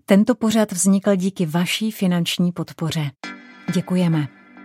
Tento pořad vznikl díky vaší finanční podpoře. Děkujeme.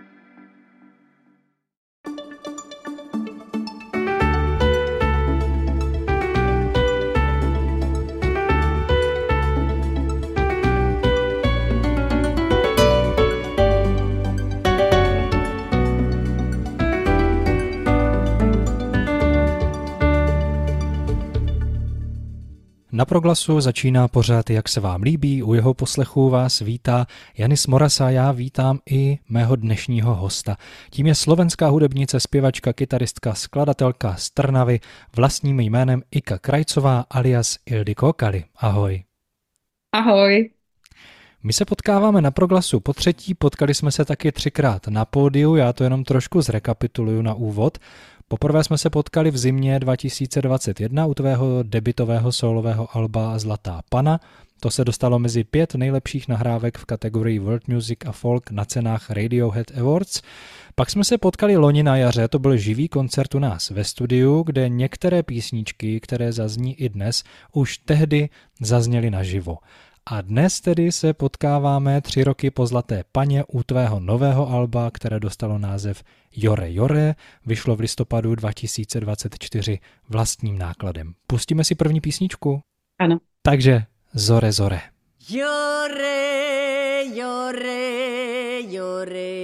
Na Proglasu začíná pořad Jak se vám líbí, u jeho poslechu vás vítá Janis Moras a já vítám i mého dnešního hosta. Tím je slovenská hudebnice, zpěvačka, kytaristka, skladatelka z Trnavy vlastním jménem Ika Krajcová alias Ildiko Kali. Ahoj. Ahoj. My se potkáváme na Proglasu po třetí, potkali jsme se taky 3krát na pódiu, já to jenom trošku zrekapituluju na úvod. Poprvé jsme se potkali v zimě 2021 u tvého debutového solového alba Zlatá pana. To se dostalo mezi 5 nejlepších nahrávek v kategorii World Music a Folk na cenách Radiohead Awards. Pak jsme se potkali loni na jaře, to byl živý koncert u nás ve studiu, kde některé písničky, které zazní i dnes, už tehdy zazněly naživo. A dnes tedy se potkáváme 3 roky po Zlaté paně u tvého nového alba, které dostalo název Jore Jore, vyšlo v listopadu 2024 vlastním nákladem. Pustíme si první písničku? Ano. Takže Zore Zore. Jore, jore, jore.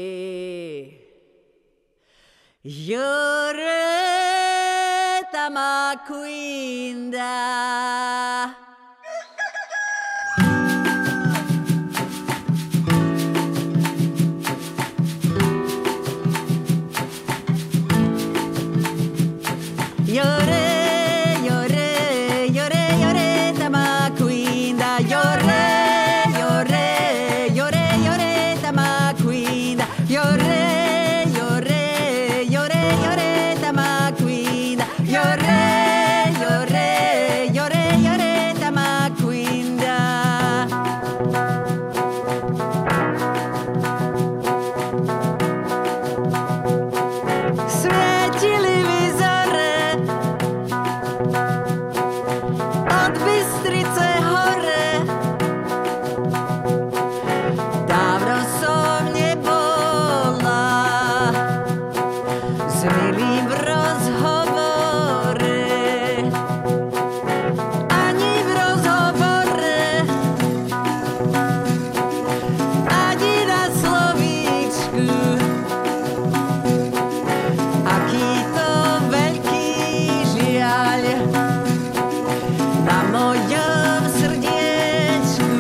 Jore tamakuinda. Yore, yore, yore, yore, tamakuinda. Yore, yore, yore, yore, tamakuinda. Yore, yore, yore, yore, tamakuinda. Yore, yore, yore, yore, tamakuinda. Svietili od Bystrice hore. Dávno som nebola s milým v rozhovore. Ani v rozhovore, ani na slovíčku. Aký to veľký žiaľ na mojom srdiečku.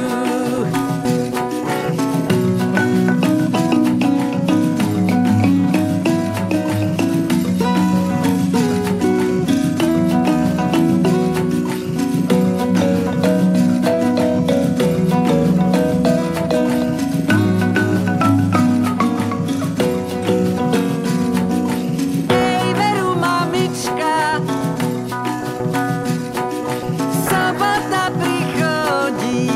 Ej, veru, mamička, sobota prichodí.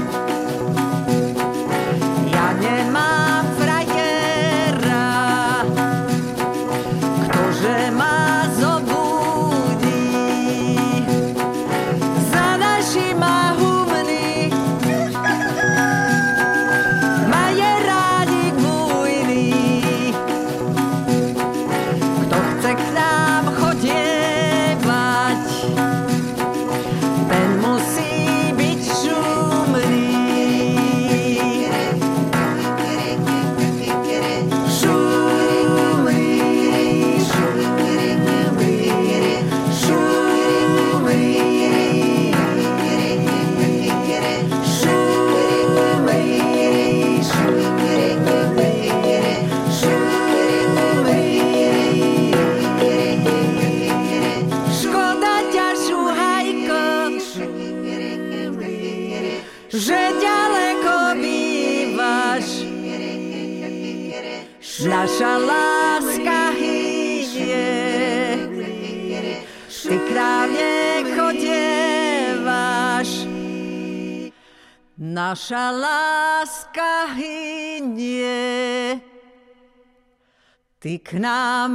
Ja nemám frajera, ktože ma zobudí. Za našima humny maje rádik bujný. Kto chce k nám chodievať, ten musí byť šumný. Šumný, škoda ťa, šuhajko, že ďaleko bývaš. Naša láska hynie, ty k nám nechodievaš. Naša láska hynie, ty k nám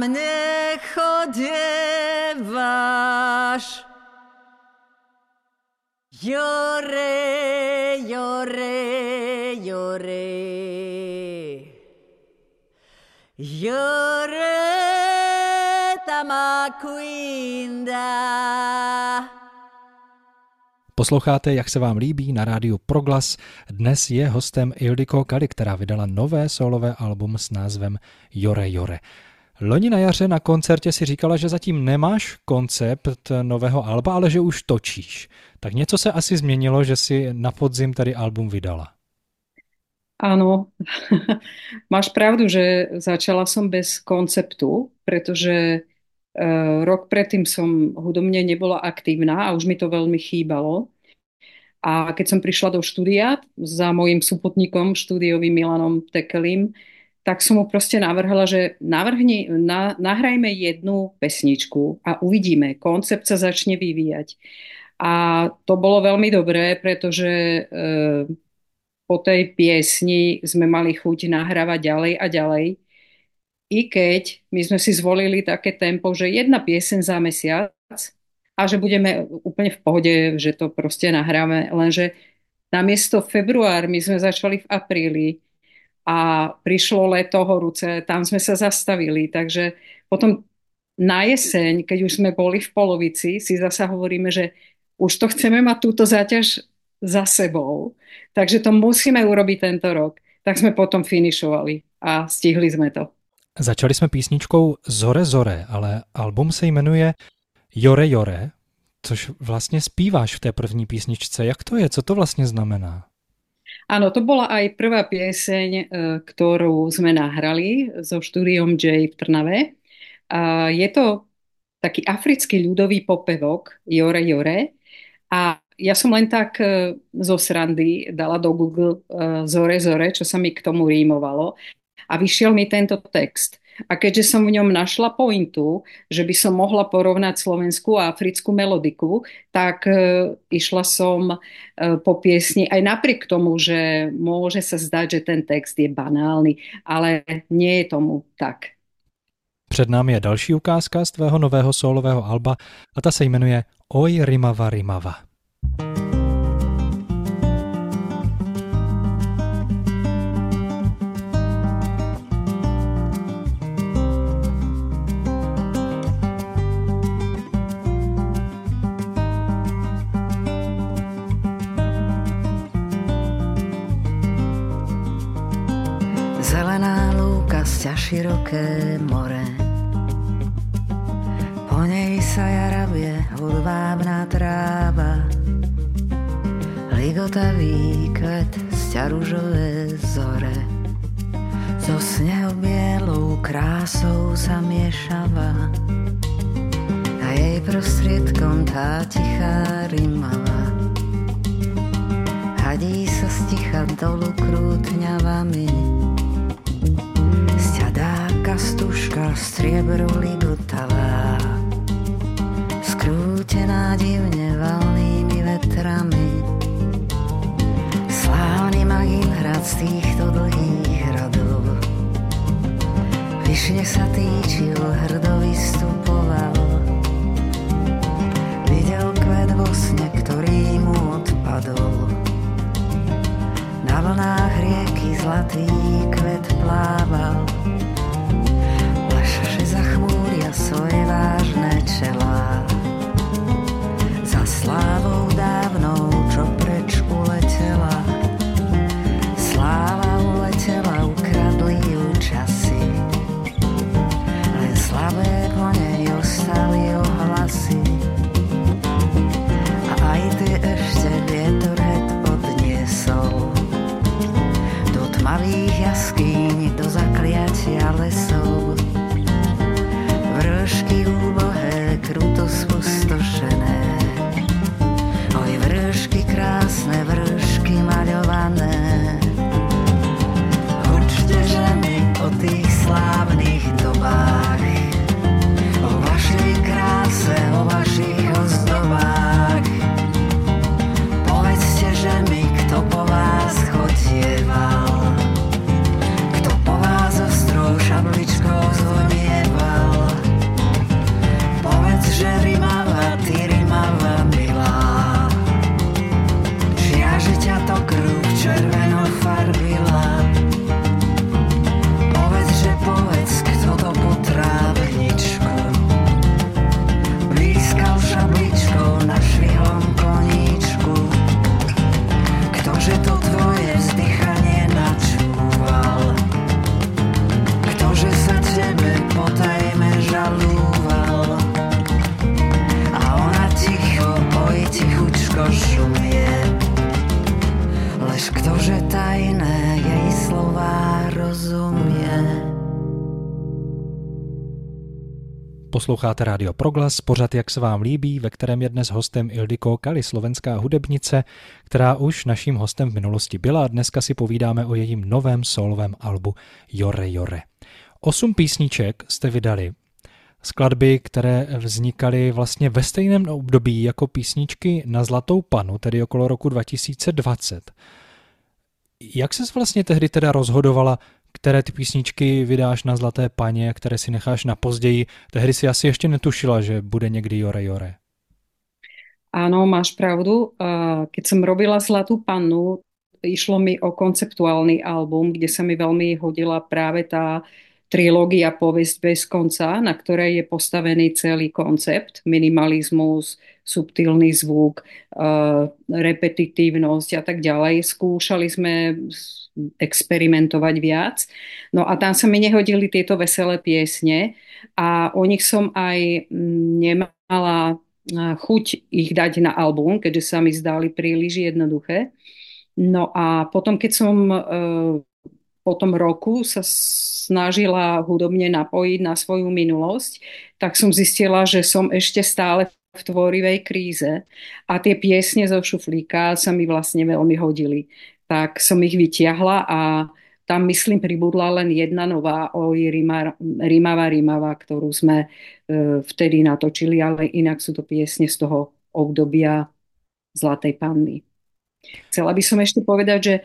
nechodievaš. Jore, jore. Yore, yore, yore tamakuinda. Posloucháte, jak se vám líbí, na rádiu Proglas. Dnes je hostem Ildiko Kali, která vydala nové solové album s názvem Jore Jore. Loni na jaře na koncertě si říkala, že zatím nemáš koncept nového alba, ale že už točíš. Tak něco se asi změnilo, že si na podzim tady album vydala. Áno, máš pravdu, že začala som bez konceptu, pretože rok predtým som hudobne nebola aktívna a už mi to veľmi chýbalo. A keď som prišla do štúdia za mojím súputníkom štúdiovým Milanom Tekelim, tak som mu proste navrhla, že nahrajme jednu pesničku a uvidíme, koncept sa začne vyvíjať. A to bolo veľmi dobré, pretože po tej piesni sme mali chuť nahrávať ďalej a ďalej. I keď my sme si zvolili také tempo, že jedna pieseň za mesiac a že budeme úplne v pohode, že to proste nahráme, lenže namiesto február my sme začali v apríli a prišlo leto horúce, tam sme sa zastavili, takže potom na jeseň, keď už sme boli v polovici, si zasa hovoríme, že už to chceme mať túto záťaž za sebou, takže to musíme urobiť tento rok. Tak sme potom finišovali a stihli sme to. Začali jsme písničkou Zore Zore, ale album se jmenuje Jore Jore, což vlastně zpíváš v té první písničce. Jak to je? Co to vlastně znamená? Áno, to bola aj prvá pieseň, ktorú sme nahrali so štúdiom J v Trnave. Je to taký africký ľudový popevok Jore Jore a ja som len tak zo srandy dala do Google Zore Zore, čo sa mi k tomu rímovalo a vyšiel mi tento text. A keďže som v ňom našla pointu, že by som mohla porovnať slovenskú a africkú melodiku, tak išla som po piesni aj napriek tomu, že môže sa zdať, že ten text je banálny, ale nie je tomu tak. Před námi je další ukázka z tvého nového solového alba a ta se jmenuje Oj Rimava Rimava. Zelená lúka, sťa široké more, po nej sa jarabie hodvábna tráva, ligotavý kvet, sťa ružové zore, so snehobielou krásou sa miešava a jej prostriedkom tá tichá rimava. Hadí sa sticha dolu krútňavami, kastuška striebru ligotavá, skrútená divne valnými vetrami. Slávny Magínhrad z týchto dlhých hradov vyšne sa týčil, hrdo vystupoval. Videl kvet vo sne, ktorý mu odpadol. Na vlnách rieky zlatý kvet plával. Zachmúria svoje vážne čelá za slávou dávnou, čo preč uletela. Sláva uletela, ukradli ju časy, len slabé po nej ostali ohlasy. A aj ty ešte vietor het odniesol do tmavých jaskýň, do zakladov. Ktože to tvoje vzdychanie načúval? Ktože sa tebe potajme žalúval? A ona ticho, oj tichučko šumie. Lež ktože tajné jej slová rozumie. Posloucháte Rádio Proglas, pořad Jak se vám líbí, ve kterém je dnes hostem Ildiko Kali, slovenská hudebnice, která už naším hostem v minulosti byla a dneska si povídáme o jejím novém solovém albu Jore Jore. 8 písniček jste vydali. Skladby, které vznikaly vlastně ve stejném období jako písničky Na zlatou panu, tedy okolo roku 2020. Jak ses vlastně tehdy teda rozhodovala, které ty písničky vydáš na Zlaté paně a které si necháš na později? Tehdy si asi ještě netušila, že bude někdy Jore Jore. Áno, máš pravdu. Keď som robila Zlatú pannu, išlo mi o konceptuálny album, kde sa mi veľmi hodila práve tá trilógia Povesť bez konca, na ktorej je postavený celý koncept, minimalizmus, subtilný zvuk, repetitívnosť a tak ďalej. Skúšali sme experimentovať viac. No a tam sa mi nehodili tieto veselé piesne a o nich som aj nemala chuť ich dať na album, keďže sa mi zdali príliš jednoduché. No a potom, keď som po tom roku sa snažila hudobne napojiť na svoju minulosť, tak som zistila, že som ešte stále v tvorivej kríze a tie piesne zo šuflíka sa mi vlastne veľmi hodili. Tak som ich vytiahla a tam, myslím, pribudla len jedna nová Oj Rímava, ktorú sme vtedy natočili, ale inak sú to piesne z toho obdobia Zlatej panny. Chcela by som ešte povedať, že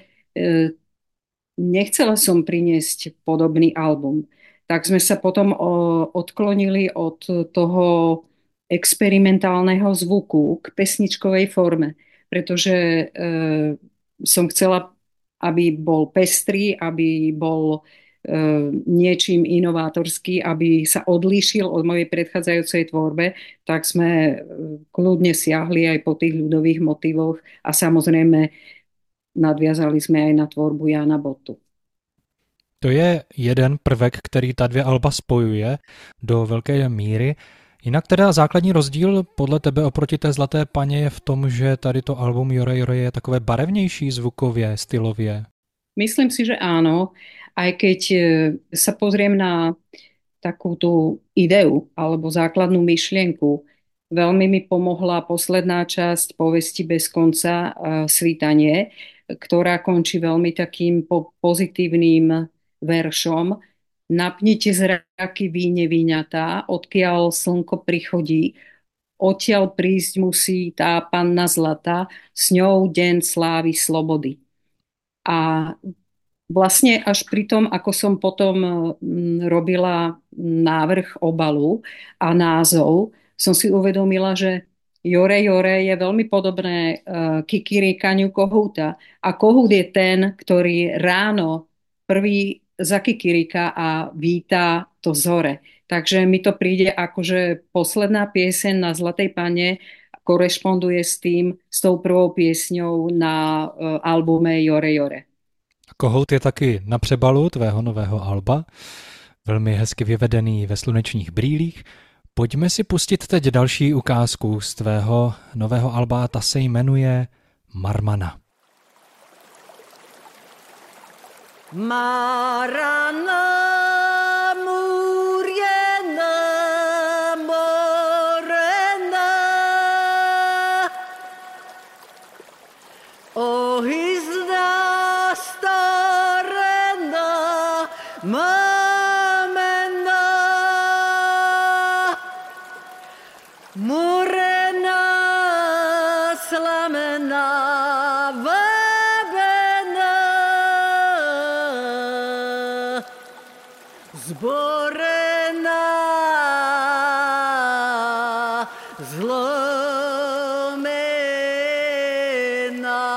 nechcela som priniesť podobný album. Tak sme sa potom odklonili od toho experimentálneho zvuku k pesničkovej forme, pretože som chcela, aby bol pestrý, aby bol niečím inovátorský, aby sa odlíšil od mojej predchádzajúcej tvorbe, tak sme kľudne siahli aj po tých ľudových motivoch a samozrejme nadviazali sme aj na tvorbu Jána Bottu. To je jeden prvek, který ta dvě alba spojuje do velké míry. Jinak teda základní rozdíl podle tebe oproti té Zlaté paně je v tom, že tady to album Jore Jore je takové barevnější zvukově, stylově. Myslím si, že áno, aj keď sa pozriem na takú tú ideu alebo základnú myšlienku, veľmi mi pomohla posledná časť Povesti bez konca, Svítanie, ktorá končí veľmi takým pozitívnym veršom. Napnite zraky víne víňatá, odkiaľ slnko prichodí, odtiaľ prísť musí tá panna zlata, s ňou deň slávy slobody. A vlastne až pri tom, ako som potom robila návrh obalu a názov, som si uvedomila, že Jore Jore je veľmi podobné kikiríkaniu kohúta. A kohút je ten, ktorý ráno prvý zakikirika a víta to zore. Takže mi to príde ako, že posledná pieseň na Zlatej pane korešponduje s tou prvou piesňou na albume Jore Jore. Kohout je taky na přebalu tvého nového alba, velmi hezky vyvedený ve slunečních brýlích. Pojďme si pustit teď další ukázku z tvého nového alba, ta se jmenuje Marmana. Marana muriena morena ohizna starena mamena morena slamena zborená, zlomená.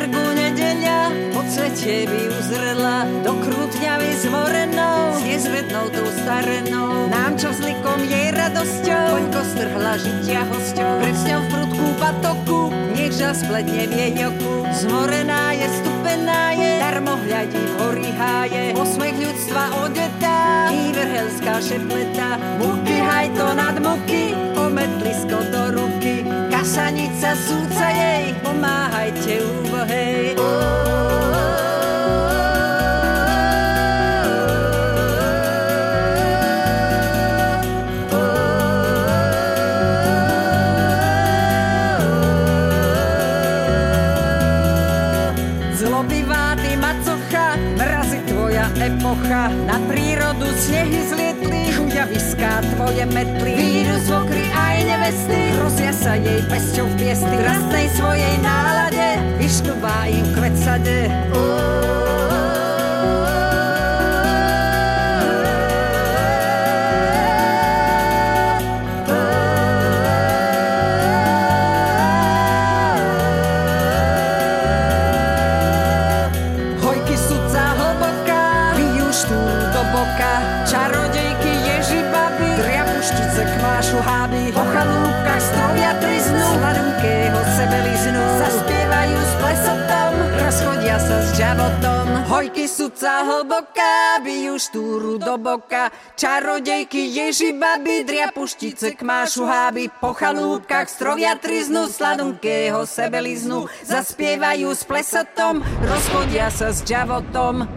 trgu nedeľa, po svete by uzrela do krútňavy zmorenou, s nezvednou tou starenou. Nám, čo s likom jej radosťou, poňko strhla žitia hosťou. Pred sňou v prudkú patoku, nech ža spletne v jej oku. Zmorená je, stupená je, darmo hľadí v hory háje. Posmech ľudstva odetá, i vrhelská šepleta. Muky, haj to nad muky, pometlisko do ruky. Kasanica súca jej, pomáhajte úbohej. Zlobivá ty macocha, mrazy tvoja epocha. Na prírodu snehy zlietli, chuďaviská tvoje metly. Výjdu svokry aj nevesty, hrozia sa jej pesťou v piesty. V rastnej svojej nálade, vyšnubá im kvet sade. Čarodejky, ježibaby, driapuštice kmášu háby, po chalúbkach strovia triznú, sladunkého sebeliznu, zaspievajú s plesotom, rozchodia sa s žavotom. Hojky suca hlboká, bijú štúru do boka, čarodejky, ježibaby, driapuštice kmášu háby, po chalúbkach strovia triznú, sladunkého sebeliznu, zaspievajú s plesotom, rozchodia sa s žavotom.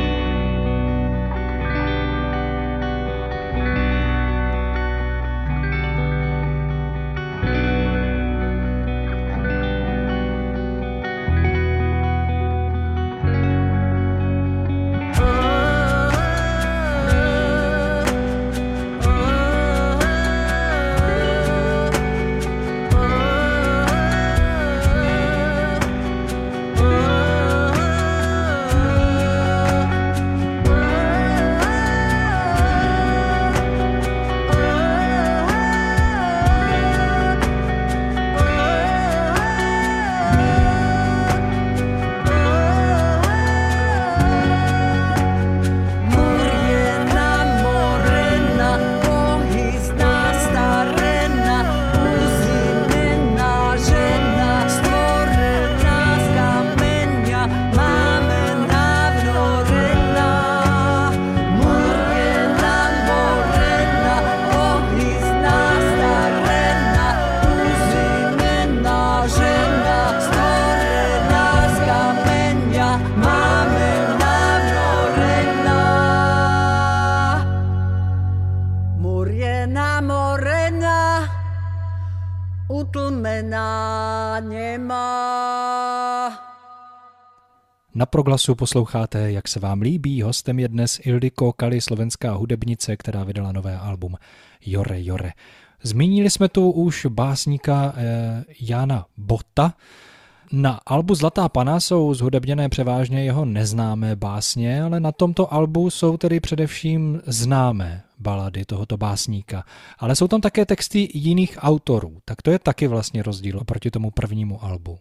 Na Proglasu posloucháte, jak se vám líbí. Hostem je dnes Ildiko Kali, slovenská hudebnice, která vydala nové album Jore Jore. Zmínili jsme tu už básníka Jána Botta. Na albu Zlatá pana jsou zhudebněné převážně jeho neznámé básně, ale na tomto albu jsou tedy především známé balady tohoto básníka. Ale jsou tam také texty jiných autorů, tak to je taky vlastně rozdíl oproti tomu prvnímu albu.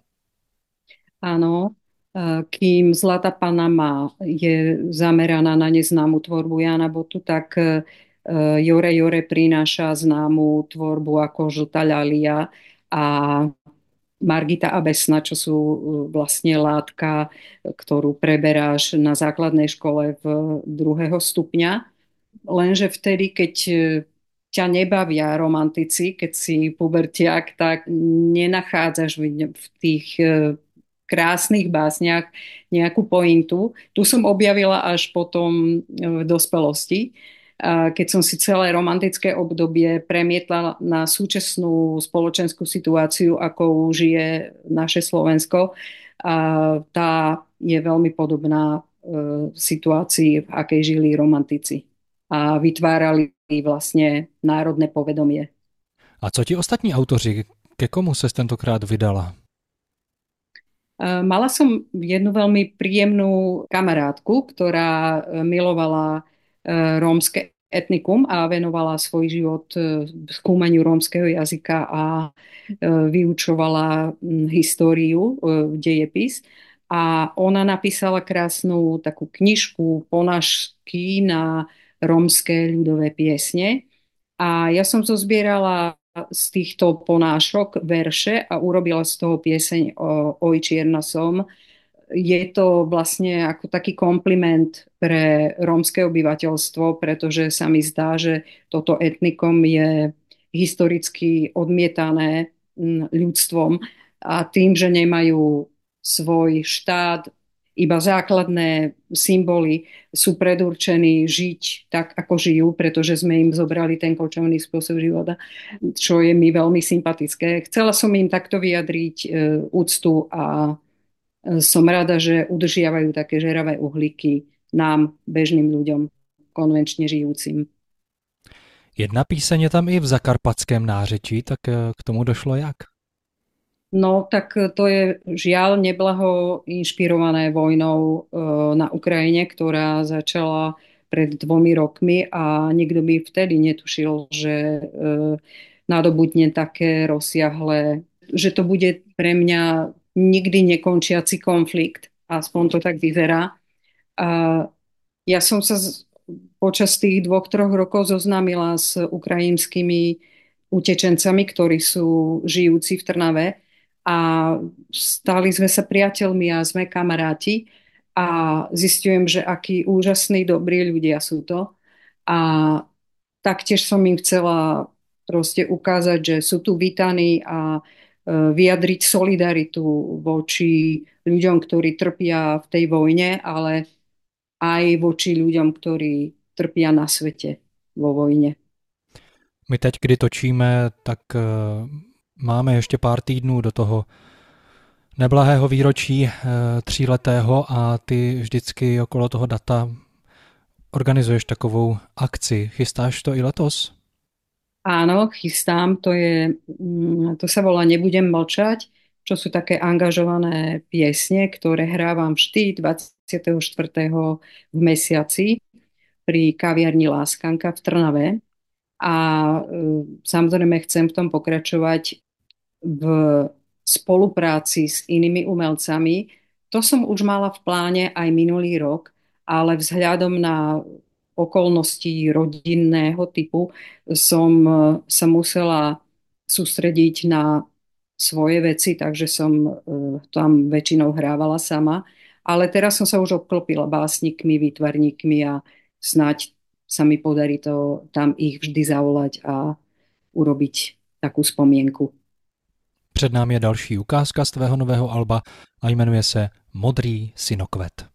Áno, kým Zlatá Panama je zameraná na neznámu tvorbu Jána Botu, tak Jore Jore prináša známu tvorbu ako Žltá ľalia a Margita a Besna, čo sú vlastne látka, ktorú preberáš na základnej škole v 2. stupňa. Lenže vtedy, keď ťa nebavia romantici, keď si pubertiak, tak nenachádzaš v tých krásnych básniach nejakú pointu. Tu som objavila až potom v dospelosti, keď som si celé romantické obdobie premietla na súčasnú spoločenskú situáciu, ako žije naše Slovensko. A tá je veľmi podobná situácii, v akej žili romantici a vytvárali vlastne národné povedomie. A co ti ostatní autoři? Ke komu ses tentokrát vydala? Mala som jednu veľmi príjemnú kamarátku, ktorá milovala rómske etnikum a venovala svoj život skúmaniu rómskeho jazyka a vyučovala históriu, dejepis. a ona napísala krásnu takú knižku ponášky na rómske ľudové piesne. A ja som zozbierala z týchto ponášok verše a urobila z toho pieseň Oj čierna som. Je to vlastne ako taký kompliment pre rómske obyvateľstvo, pretože sa mi zdá, že toto etnikum je historicky odmietané ľudstvom a tým, že nemajú svoj štát, iba základné symboly sú predurčení žiť tak, ako žijú, pretože sme im zobrali ten kočovný spôsob života, čo je mi veľmi sympatické. Chcela som im takto vyjadriť úctu a som rada, že udržiavajú také žeravé uhlíky nám, bežným ľuďom, konvenčne žijúcim. Jedna píseň je tam i v zakarpatském nářečí, tak k tomu došlo jak? No, tak to je žiaľ neblaho inšpirované vojnou na Ukrajine, ktorá začala pred 2 rokmi a nikto by vtedy netušil, že nadobudne také rozsiahle, že to bude pre mňa nikdy nekončiaci konflikt. Aspoň to tak vyzerá. Ja som sa počas tých 2-3 rokov zoznámila s ukrajinskými utečencami, ktorí sú žijúci v Trnave a stali sme sa priateľmi a sme kamaráti a zistujem, že akí úžasní, dobrí ľudia sú to. A taktiež som im chcela proste ukázať, že sú tu vítaní a vyjadriť solidaritu voči ľuďom, ktorí trpia v tej vojne, ale aj voči ľuďom, ktorí trpia na svete vo vojne. My teď, kdy točíme, tak máme ještě pár týdnů do toho neblahého výročí 3letého a ty vždycky okolo toho data organizuješ takovou akci. Chystáš to i letos? Áno, chystám. To sa volá Nebudem mlčať, čo sú také angažované piesne, ktoré hrávam vždy 24. v mesiaci pri kaviarni Láskanka v Trnave. A samozrejme chcem v tom pokračovať v spolupráci s inými umelcami. To som už mala v pláne aj minulý rok, ale vzhľadom na okolností rodinného typu som sa musela sústrediť na svoje veci, takže som tam väčšinou hrávala sama. Ale teraz som sa už obklopila básnikmi, výtvarníkmi a snáď sa mi podarí to tam ich vždy zavolať a urobiť takú spomienku. Před námi je další ukázka z tvého nového alba a jmenuje se Modrý synokvet.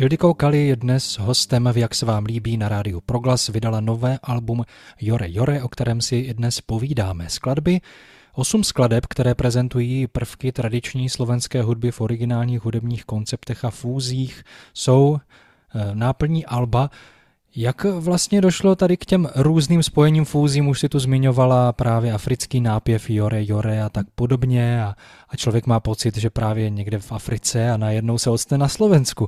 Ildiko Kali je dnes hostem v Jak se vám líbí na rádiu Proglas. Vydala nové album Jore Jore, o kterém si i dnes povídáme. Skladby, 8 skladeb, které prezentují prvky tradiční slovenské hudby v originálních hudebních konceptech a fúzích, jsou náplní alba. Jak vlastně došlo tady k těm různým spojením fúzím? Už si tu zmiňovala právě africký nápěv Jore Jore a tak podobně a člověk má pocit, že právě někde v Africe a najednou se odstne na Slovensku.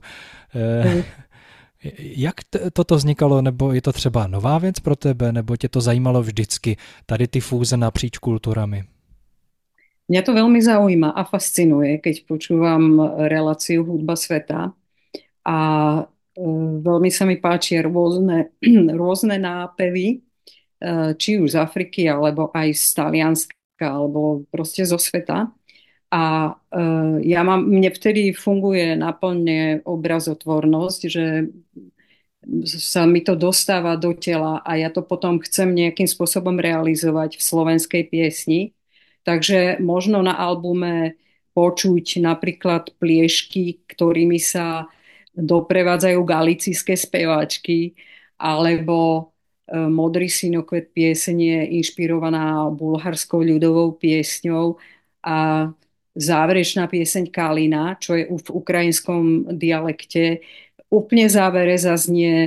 Jak toto vznikalo, nebo je to třeba nová věc pro tebe, nebo tě to zajímalo vždycky, tady ty fúze napříč kulturami? Mňa to veľmi zaujíma a fascinuje, keď počúvam reláciu Hudba sveta a veľmi sa mi páčia rôzne nápevy, či už z Afriky, alebo aj z Talianska, alebo proste zo sveta. A mne vtedy funguje naplne obrazotvornosť, že sa mi to dostáva do tela a ja to potom chcem nejakým spôsobom realizovať v slovenskej piesni. Takže možno na albume počuť napríklad pliešky, ktorými sa doprevádzajú galicijské speváčky, alebo Modrý sinokvet pieseň je inšpirovaná bulharskou ľudovou piesňou a záverečná pieseň Kalina, čo je v ukrajinskom dialekte, úplne závere zaznie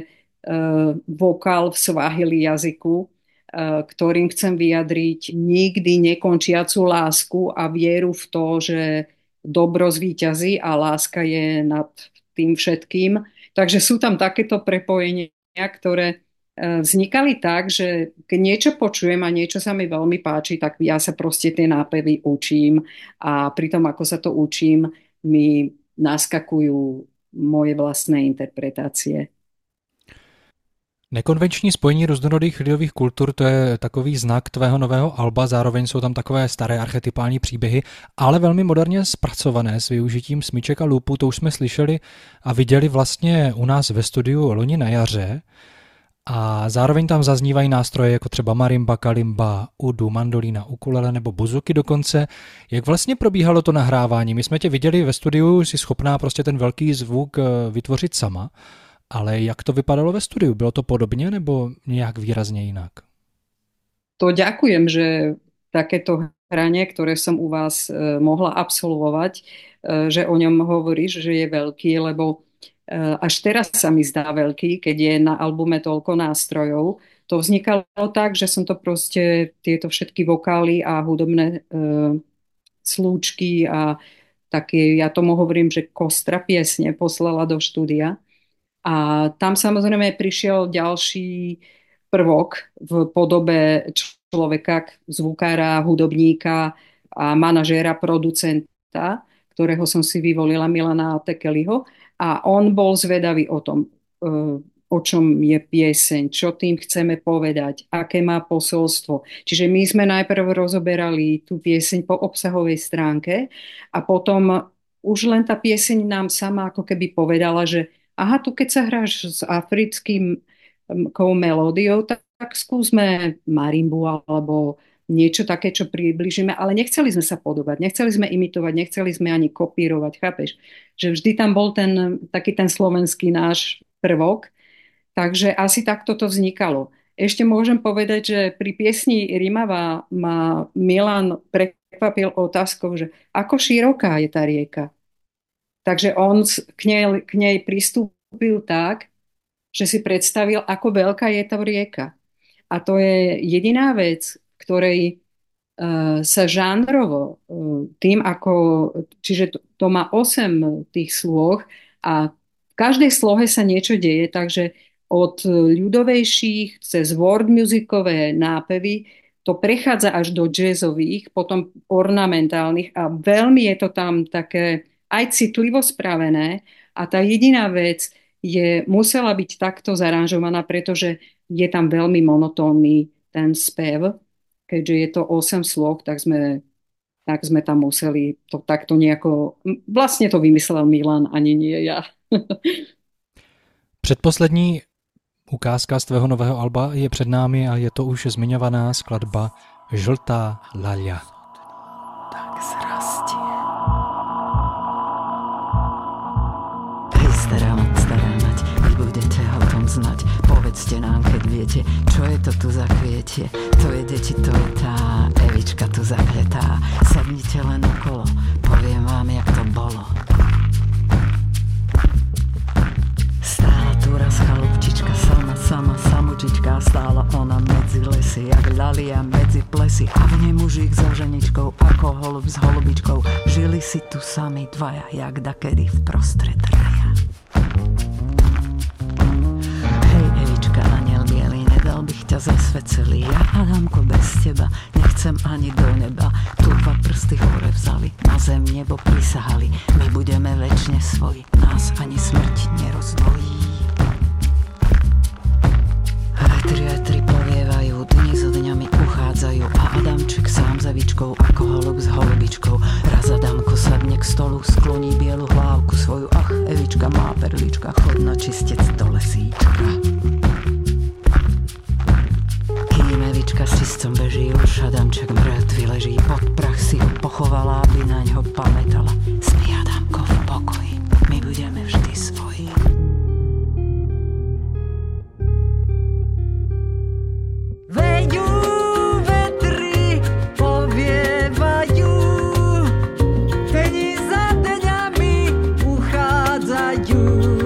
vokál v swahili jazyku, ktorým chcem vyjadriť nikdy nekončiacu lásku a vieru v to, že dobro zvíťazí a láska je nad tým všetkým. Takže sú tam takéto prepojenia, ktoré vznikali tak, že keď niečo počujem a niečo sa mi veľmi páči, tak ja sa proste tie nápevy učím a pri tom, ako sa to učím, mi naskakujú moje vlastné interpretácie. Nekonvenční spojení různorodých lidových kultur, to je takový znak tvého nového alba, zároveň jsou tam takové staré archetypální příběhy, ale velmi moderně zpracované s využitím smyček a loopů, to už jsme slyšeli a viděli vlastně u nás ve studiu loni na jaře. A zároveň tam zaznívají nástroje jako třeba marimba, kalimba, udu, mandolína, ukulele nebo buzuki dokonce. Jak vlastně probíhalo to nahrávání? My jsme tě viděli ve studiu, jsi schopná prostě ten velký zvuk vytvořit sama. Ale jak to vypadalo ve studiu? Bylo to podobně nebo nějak výrazně jinak? To ďakujem, že takéto hranie, ktoré som u vás mohla absolvovať, že o ňom hovoríš, že je veľký, lebo až teraz sa mi zdá veľký, keď je na albume toľko nástrojov. To vznikalo tak, že som to proste, tieto všetky vokály a hudobné slúčky a také, ja tomu hovorím, že kostra piesne poslala do štúdia. A tam samozrejme prišiel ďalší prvok v podobe človeka, zvukára, hudobníka a manažéra, producenta, ktorého som si vyvolila, Milana Tekeliho. A on bol zvedavý o tom, o čom je pieseň, čo tým chceme povedať, aké má posolstvo. Čiže my sme najprv rozoberali tú pieseň po obsahovej stránke a potom už len tá pieseň nám sama ako keby povedala, že aha, tu keď sa hráš s africkým melódiou, tak skúsme marimbu alebo niečo také, čo približíme, ale nechceli sme sa podobať, nechceli sme imitovať, nechceli sme ani kopírovať, chápeš? Že vždy tam bol taký ten slovenský náš prvok, takže asi takto to vznikalo. Ešte môžem povedať, že pri piesni Rimava ma Milan prekvapil otázkou, že ako široká je tá rieka. Takže on k nej pristúpil tak, že si predstavil, ako veľká je tá rieka. A to je jediná vec, ktorej sa žánrovo tým, čiže to má 8 tých slôh a v každej slohe sa niečo deje, takže od ľudovejších cez world musicové nápevy to prechádza až do jazzových, potom ornamentálnych a veľmi je to tam také aj citlivo spravené a tá jediná vec musela byť takto zaranžovaná, pretože je tam veľmi monotónny ten spev, keďže je to 8 slov, tak sme tam museli to takto nejako, vlastne to vymyslel Milan, ani nie ja. Předposlední ukázka z tvého nového alba je před námi a je to už zmiňovaná skladba Žltá laľa. Tak zrastie. Stará moc stará. poznať. Povedzte nám, keď viete, čo je to tu za kvietie. To je, deti, to je tá Evička tu zakletá. Sadnite len okolo, poviem vám, jak to bolo. Stála tu raz chalupčička, sama samučička. Stála ona medzi lesy, jak ľalia medzi plesy. A v nej mužík so ženičkou, ako holub s holubičkou. Žili si tu sami dvaja, jak dakedy v prostred raja. Hej Evička, aniel bielý, nedal bych ťa zasvet celý. Ja, Adamko, bez teba nechcem ani do neba. Tu dva prsty hore vzali, na zem nebo prisahali. My budeme večne svoji, nás ani smrť nerozdvojí. Vetri povievajú, dni so dňami uchádzajú. A Adamček sám za Evičkou, ako holub s holubičkou. Raz Adamko sadne k stolu, skloní bielu hlávku svoju. Ach, Evička má perlička, chod na čistec do lesíčka. Kým Evička s cistcom beží, už Adamček mŕtvy leží. Pod prach si ho pochovala, aby na ňo pamätala. Spí Adamko v pokoji, my budeme vždy svoji. Vejú vetry, povievajú, dni za dňami uchádzajú.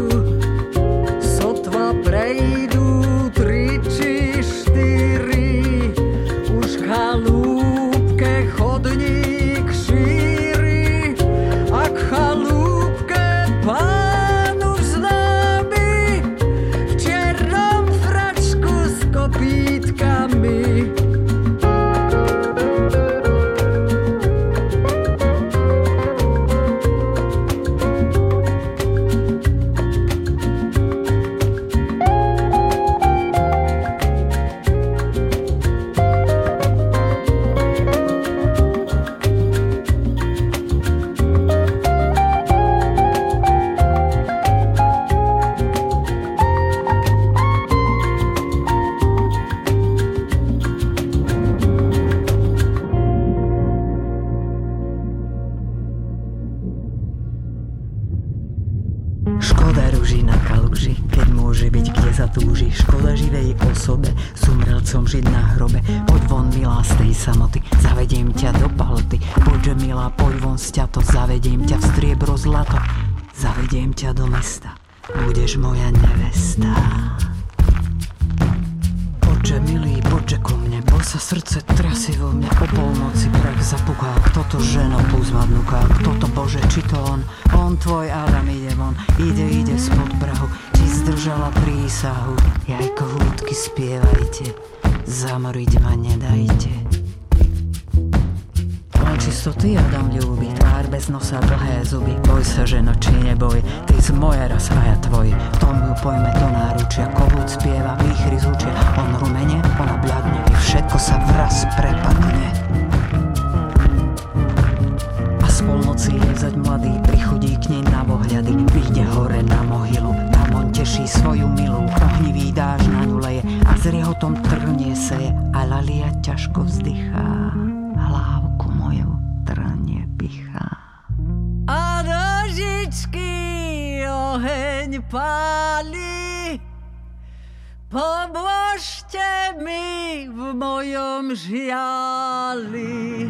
Sotva prejdú 3 či 4, už v chalúbke chodník šíri. A k chalúbke pán už známy, v černom fračku s kopítkami. Škoda ruží na kaluži, keď môže byť kde zatúži. Škoda živej osobe, s umrelcom žiť na hrobe. Poď von, milá, z tej samoty, zavediem ťa do paloty. Poďže, milá, poď von z ťato, zavediem ťa v striebro zlato. Zavediem ťa do mesta, budeš moja nevesta. Poďže, milý, poďže ku mne, bo sa srdce trasie vo mne. O polnoci prach zapuká, kto to ženo púzvadnúka. Kto to, Bože, či to on? On tvoj Adam ide von, ide spod prahu. Ti zdržala prísahu, jajko húdky spievajte, zamoriť ma nedajte. On čisto ty, Adam, ľúbi, tvár bez nosa, dlhé zuby. Boj sa, ženo, či neboj, ty si moja raz a ja tvoj. V tom ju pojme do náručia, kohút spieva, výchry zúčia. On rumene, ona bľadne, i všetko sa vraz prepadne. A z polnoci lezať mladý prichodí k nej na vohľady. Vyjde hore na mohylu, tam on teší svoju milú. Ohnivý dáž na ňu leje a s riehotom trnie seje. A Lalia ťažko vzdychá, hlávku moju trnie pichá. A nožičky oheň páli, pomôžte mi v mojom žiali.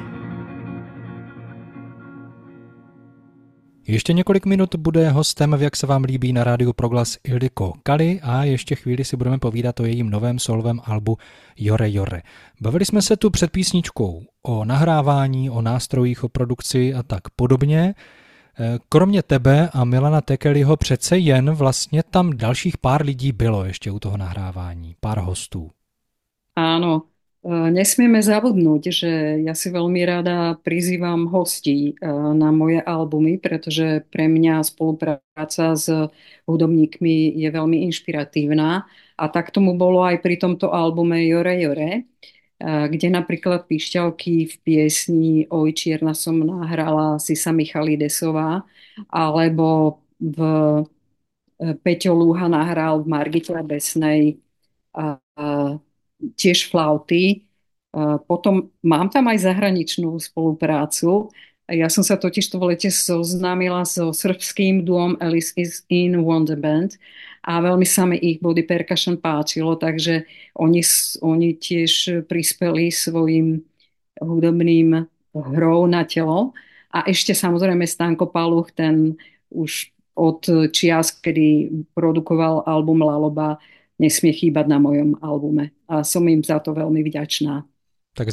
Ještě několik minut bude hostem v Jak se vám líbí na rádiu Proglas Ildiko Kali a ještě chvíli si budeme povídat o jejím novém solovém albu Jore Jore. Bavili jsme se tu před písničkou o nahrávání, o nástrojích, o produkci a tak podobně. Kromě tebe a Milana Tekeliho přece jen vlastně tam dalších pár lidí bylo ještě u toho nahrávání, pár hostů. Áno, nesmieme zabudnúť, že ja si veľmi rada prizývam hostí na moje albumy, pretože pre mňa spolupráca s hudobníkmi je veľmi inšpiratívna. A tak tomu bolo aj pri tomto albume Jore Jore, kde napríklad píšťalky v piesni Oj čierna som nahrala Sisa Michalidesová, alebo Peťo Lúha nahral v Margite Besnej tiež flauty. Potom mám tam aj zahraničnú spoluprácu. Ja som sa totiž v lete zoznámila so srbským duom Alice is in Wonderland a veľmi sa mi ich body percussion páčilo, takže oni tiež prispeli svojim hudobným hrou na telo. A ešte samozrejme Stanko Paluch, ten už od čias, kedy produkoval album Laloba, nesmie chýbať na mojom albume. A som im za to veľmi vďačná. Tak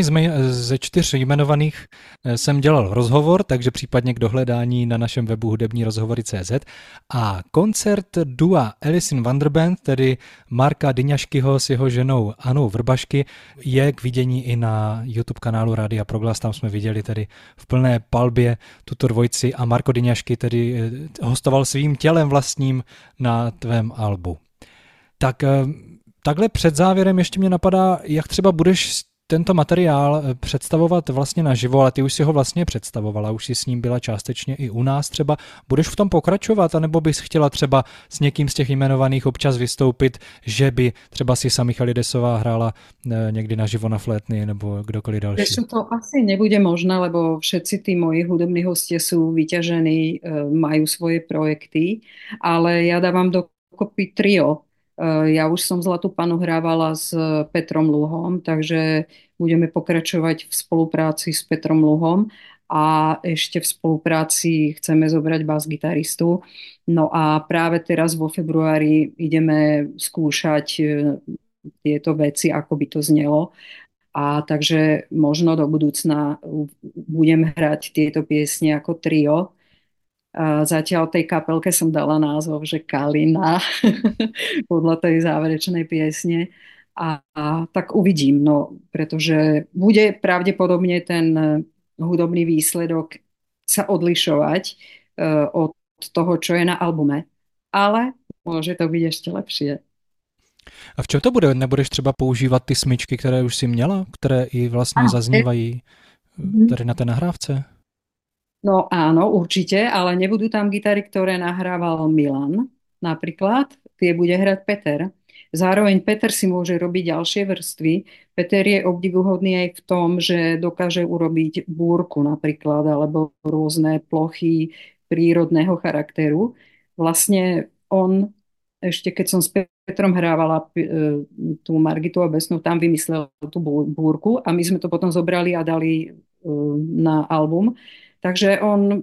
ze 4 jmenovaných jsem dělal rozhovor, takže případně k dohledání na našem webu hudební rozhovory.cz. A koncert dua Alice in Wonderland, tedy Marka Dyňaškyho s jeho ženou Anou Vrbašky, je k vidění i na YouTube kanálu Rádia Proglas. Tam jsme viděli tedy v plné palbě tuto dvojici a Marko Dyňašky tedy hostoval svým tělem vlastním na tvém albu. Tak takhle před závěrem ještě mě napadá, jak třeba budeš tento materiál představovat vlastně naživo, ale ty už si ho vlastně představovala, už si s ním byla částečně i u nás třeba. Budeš v tom pokračovat, anebo bys chtěla třeba s někým z těch jmenovaných občas vystoupit, že by třeba si Sami Chalidesová hrála někdy naživo na flétny nebo kdokoliv další? Ešte to asi nebude možné, lebo všetci tí moji hudobní hostia sú vyťažení, majú svoje projekty, ale ja dávam dokopy trio. Ja už som Zlatú panu hrávala s Petrom Luhom, takže budeme pokračovať v spolupráci s Petrom Luhom a ešte v spolupráci chceme zobrať bas-gitaristu. No a práve teraz vo februári ideme skúšať tieto veci, ako by to znelo. A takže možno do budúcna budem hrať tieto piesne ako trio. Zatiaľ tej kapelke som dala názov, že Kalina, podľa tej záverečnej piesne. A tak uvidím, no, pretože bude pravdepodobne ten hudobný výsledok sa odlišovať od toho, čo je na albume. Ale môže to byť ešte lepšie. A v čem to bude? Nebudeš třeba používat ty smyčky, které už si měla, které i vlastně zaznívají tady na té nahrávce? No áno, určite, ale nebudú tam gitary, ktoré nahrával Milan napríklad, tie bude hrať Peter. Zároveň Peter si môže robiť ďalšie vrstvy. Peter je obdivuhodný aj v tom, že dokáže urobiť búrku napríklad, alebo rôzne plochy prírodného charakteru. Vlastne on, ešte keď som s Petrom hrávala tú Margitu a Besnu, tam vymyslel tú búrku a my sme to potom zobrali a dali na album. Takže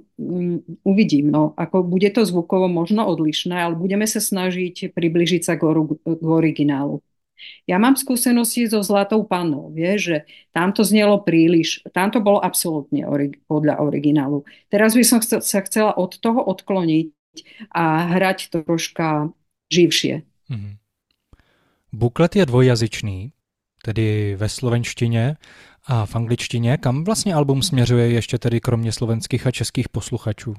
uvidím, no, ako bude to zvukovo možno odlišné, ale budeme sa snažiť približiť sa k originálu. Ja mám skúsenosti so Zlatou pannou, že tam to znelo príliš, tam to bolo absolútne podľa originálu. Teraz by som sa chcela od toho odkloniť a hrať to troška živšie. Buklet je dvojjazyčný, tedy ve slovenštině a v angličtině. Kam vlastně album směřuje ještě tedy kromě slovenských a českých posluchačů?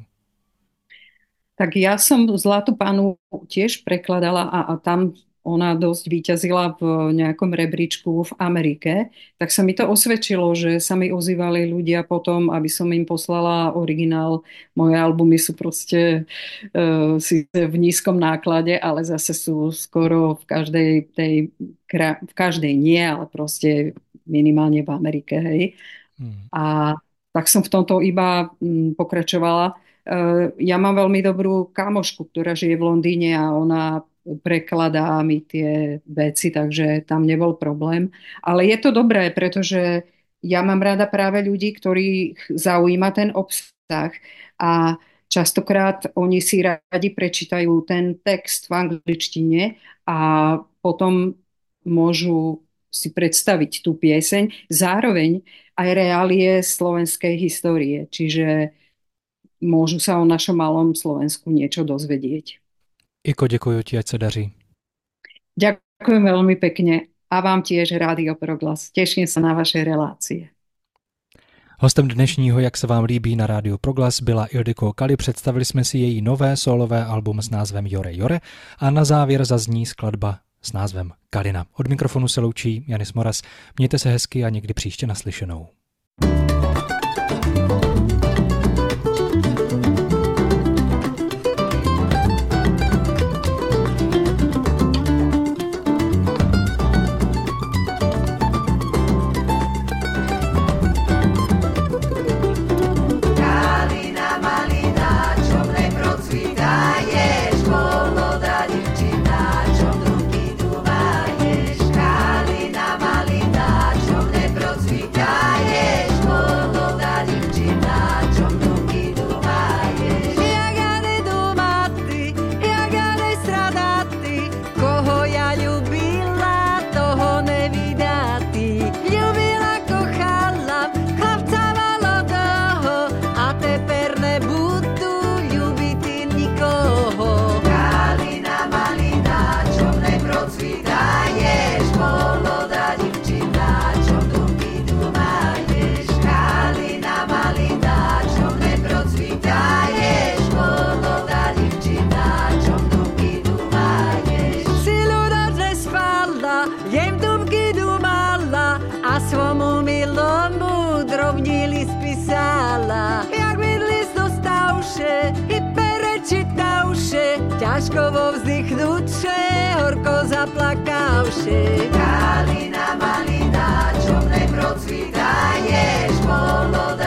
Tak ja som Zlatú panu tiež prekladala a tam ona dosť víťazila v nejakom rebríčku v Amerike, tak sa mi to osvedčilo, že sa mi ozývali ľudia potom, aby som im poslala originál. Moje albumy sú proste v nízkom náklade, ale zase sú skoro v každej nie, ale proste minimálne v Amerike, hej. A tak som v tomto iba pokračovala. Ja mám veľmi dobrú kamošku, ktorá žije v Londýne a ona prekladá mi tie veci, takže tam nebol problém. Ale je to dobré, pretože ja mám rada práve ľudí, ktorých zaujíma ten obsah a častokrát oni si radi prečítajú ten text v angličtine a potom môžu si predstaviť tú pieseň. Zároveň aj reálie slovenskej histórie, čiže môžu sa o našom malom Slovensku niečo dozvedieť. Iko, děkuji ti, ať se daří. Ďakujem veľmi pekne a vám tiež Rádio Proglas. Teším sa na vaše relácie. Hostem dnešního Jak se vám líbí na Rádiu Proglas byla Ildiko Kali. Představili jsme si její nové solové album s názvem Jore Jore a na závěr zazní skladba s názvem Kalina. Od mikrofonu se loučí Janis Moras. Mějte se hezky a někdy příště naslyšenou. Kalina malina, čo v nej procvítá, ješ voľno dá divčí. ťažko vzdychnúce, horko zaplakavšie. Kalina, malina, čo v nej procvítá, ješ,